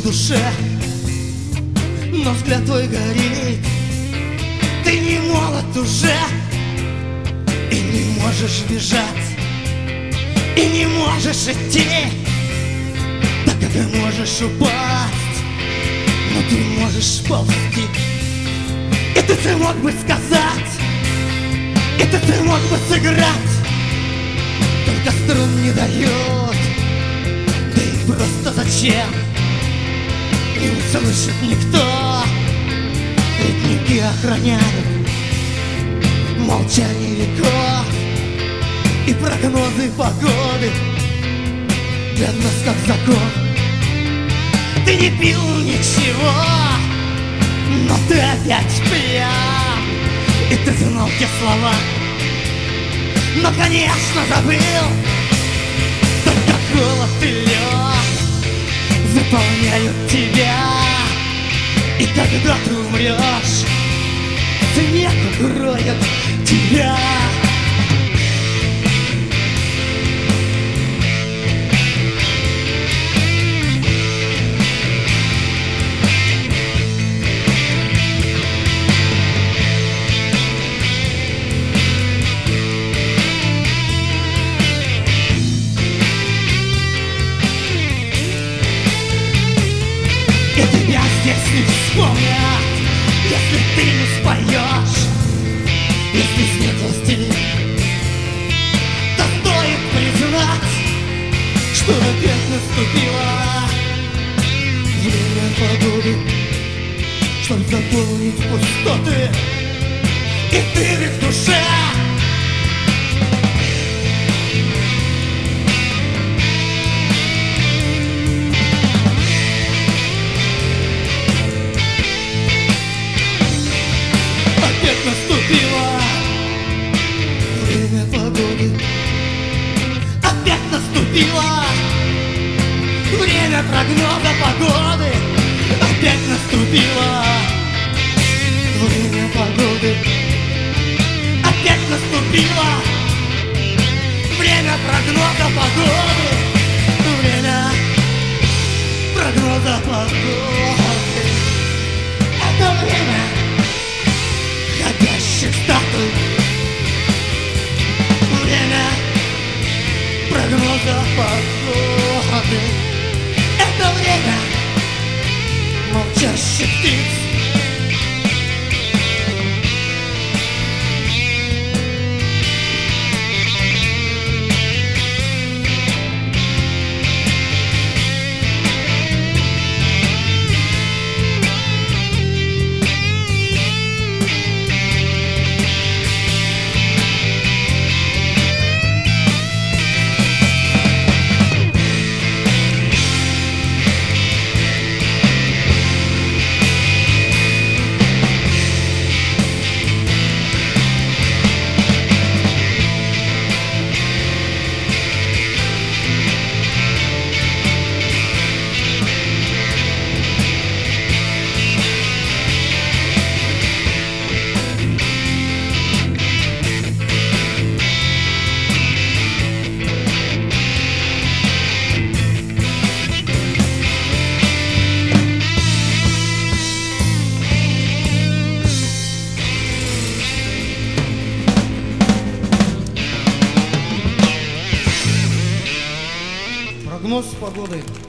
душе, но взгляд твой горит. Ты не молод уже и не можешь бежать, и не можешь идти, так как ты можешь упасть, но ты можешь ползти. И ты мог бы сказать, и ты мог бы сыграть, только струн не дает. Да и просто зачем? Не услышит никто. Ледники охраняют молчание веков, и прогнозы погоды для нас как закон. Ты не пил ничего, но ты опять пьян. И ты знал те слова, но, конечно, забыл. Только холод и лед заполняют тебя. И когда ты умрешь, снег укроет тебя. И тебя здесь не вспомнят, если ты не споешь, если снег властелин. То стоит признать, что опять наступило время погоды, чтоб заполнить пустоты и дыры в душе. Опять наступило время погоды, опять наступило время прогноза погоды, опять наступило время погоды, опять наступило время прогноза погоды, время прогноза погоды. Это время ходящих статуй, время прогноза погоды. Это время молчащих птиц. Прогноз погоды.